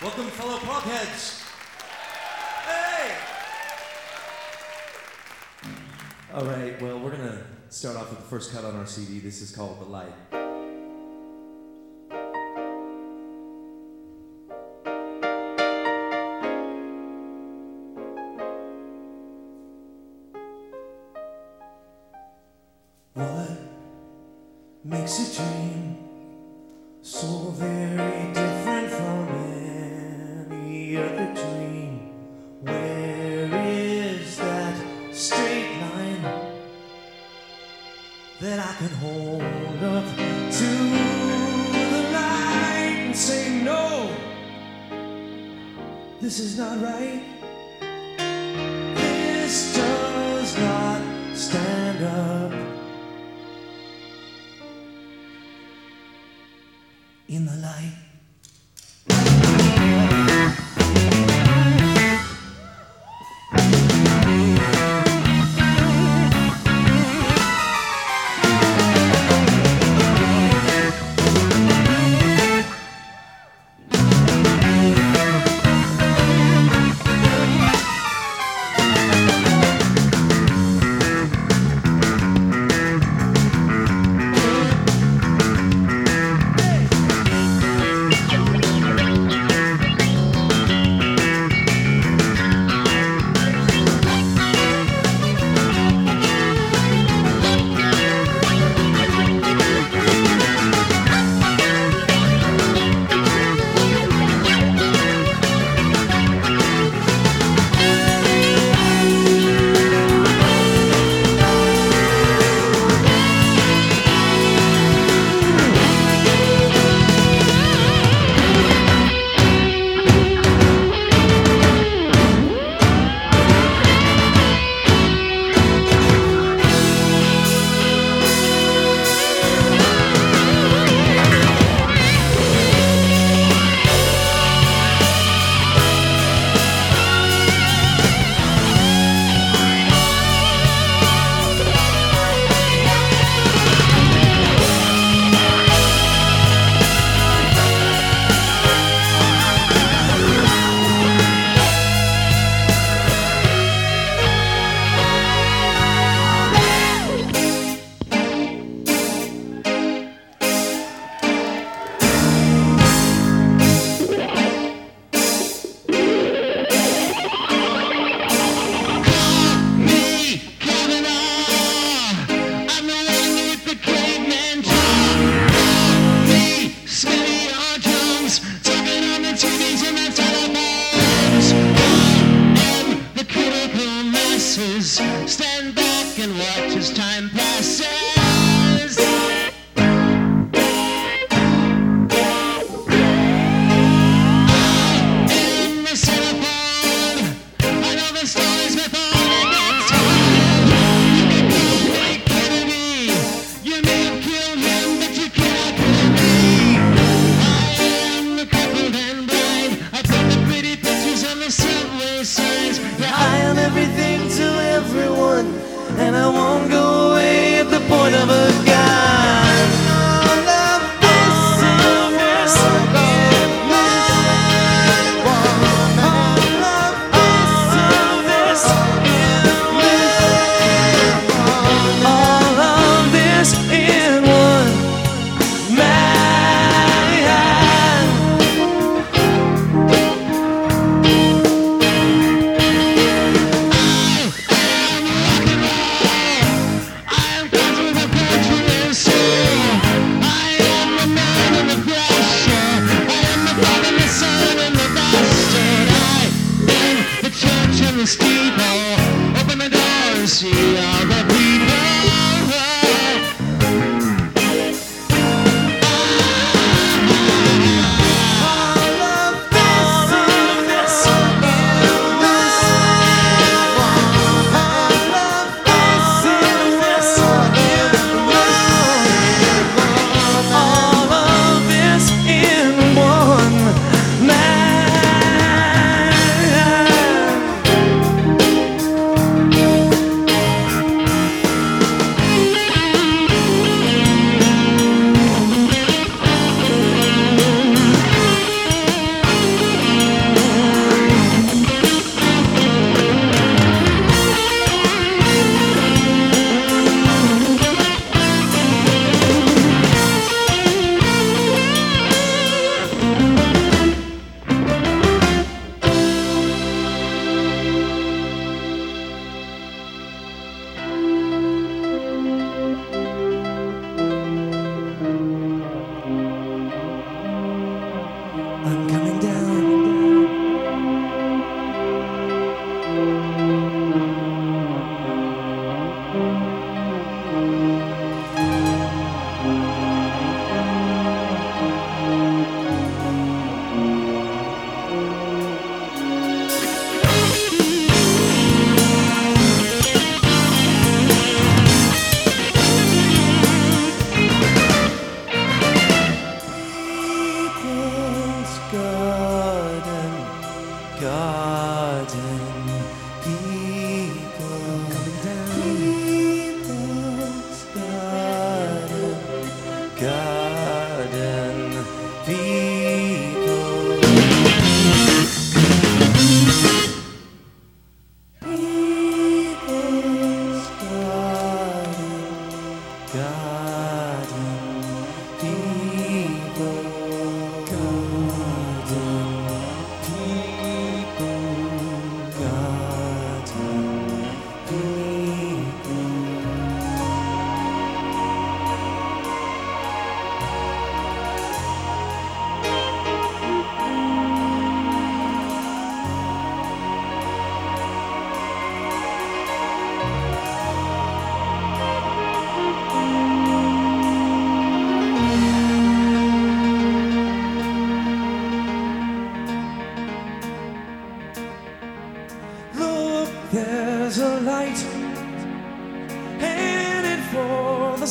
Welcome, fellow progheads. Hey! All right, well, we're going to start off with the first cut on our CD. This is called The Light. What makes a dream so very different from any other dream? Where is that straight line that I can hold up to the light and say, no, this is not right. This does not stand up. In the light.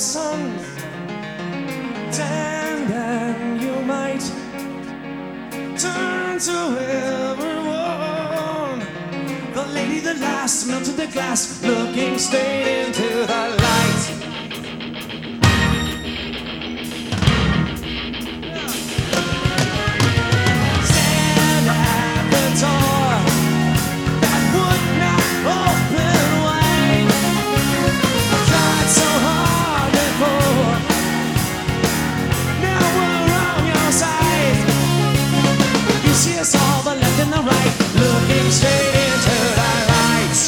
sun. And you might turn to everyone. The lady that last melted the glass, looking straight into the light. Stand at the door that would not open wide. Tried so hard before. Now we're on your side. You see us all, the left and the right, looking straight into the lights.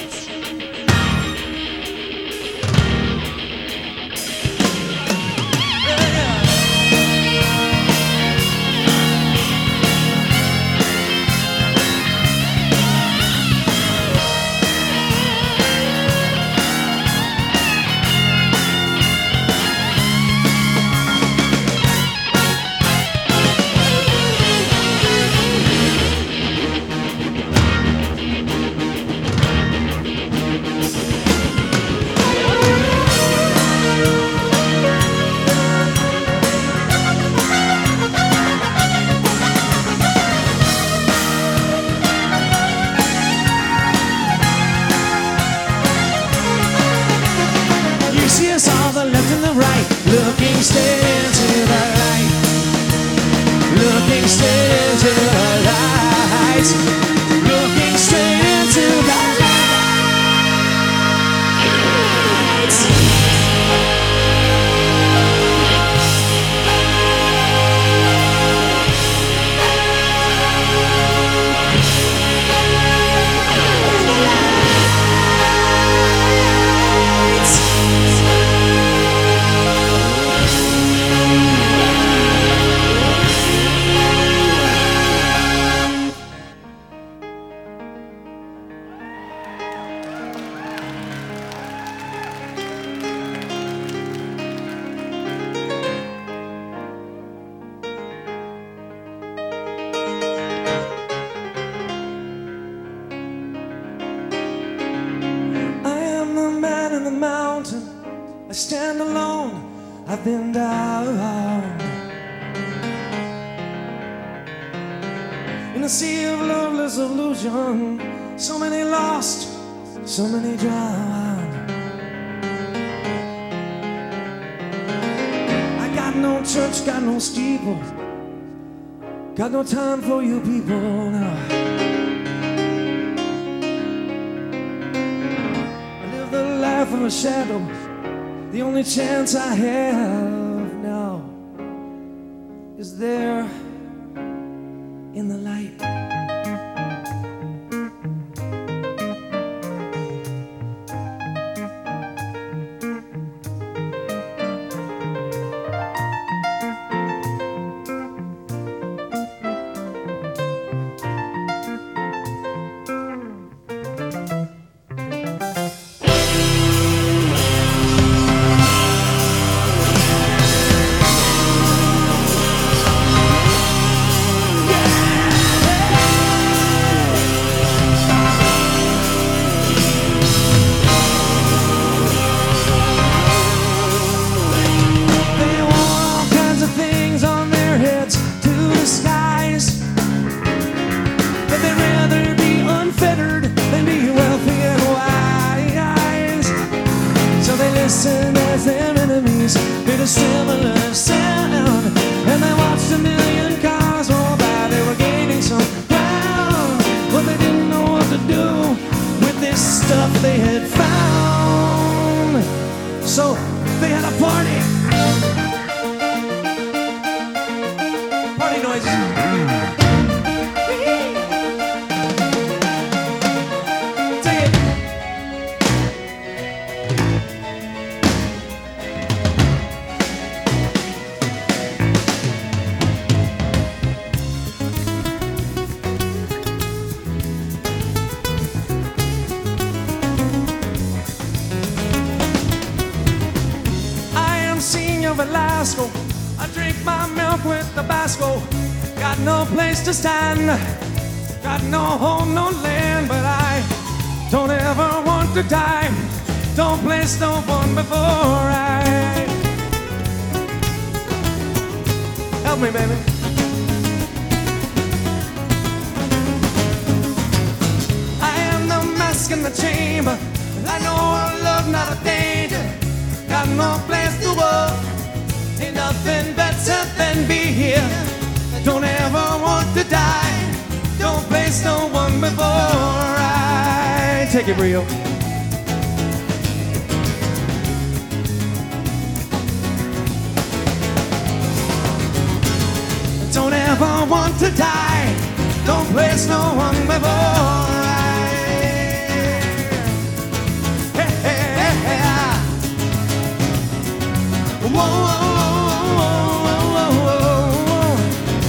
See us all, the left and the right, looking straight into the light. Looking straight into the light. Looking straight into the light. I stand alone, I've been down in a sea of loveless illusion. So many lost, so many drowned. I got no church, got no steeple, got no time for you people now. From a shadow, the only chance I have now is there in the light. Listen as their enemies made a similar sound, and they watched a million cars roll by. They were gaining some ground, but they didn't know what to do with this stuff they had found. So they had a party. Party noises. Velasco, I drink my milk with Tabasco. Got no place to stand, got no home, no land, but I don't ever want to die. Don't place no one before I. Help me, baby. I am the mask in the chamber. I know our love not a danger. Got no place to go. Ain't nothing better than be here. Don't ever want to die. Don't place no one before I. Take it real. Don't ever want to die. Don't place no one before I. Hey, hey, hey, hey. Whoa, whoa, whoa, whoa, whoa, whoa.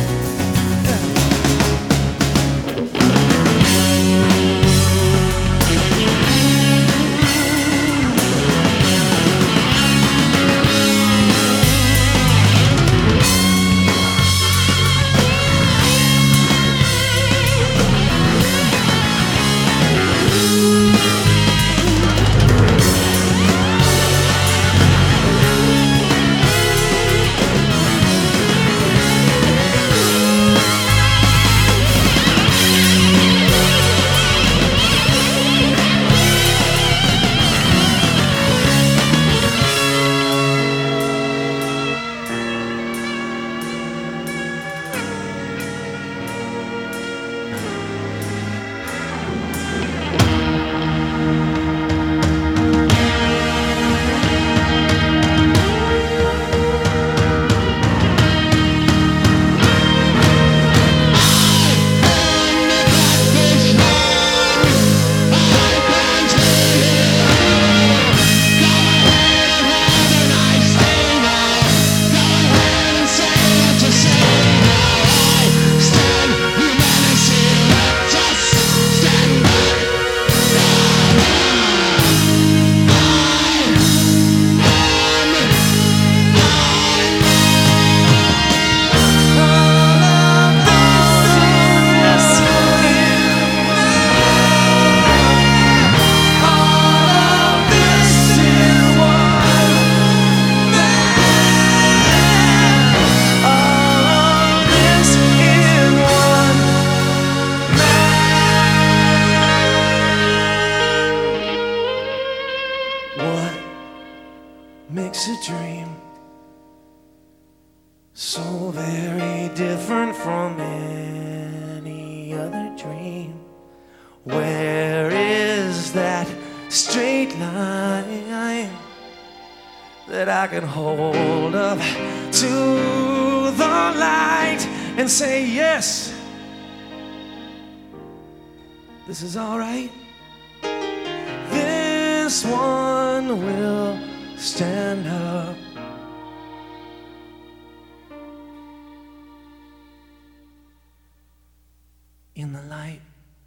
Makes a dream so very different from any other dream? Where is that straight line that I can hold up to the light and say, yes, this is all right. This one will stand up. In the light.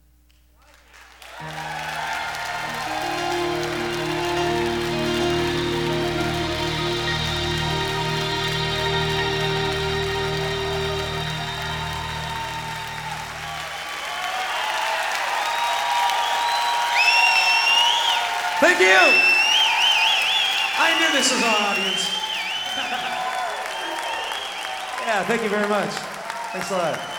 Thank you. I knew this was our audience. Yeah, thank you very much. Thanks a lot.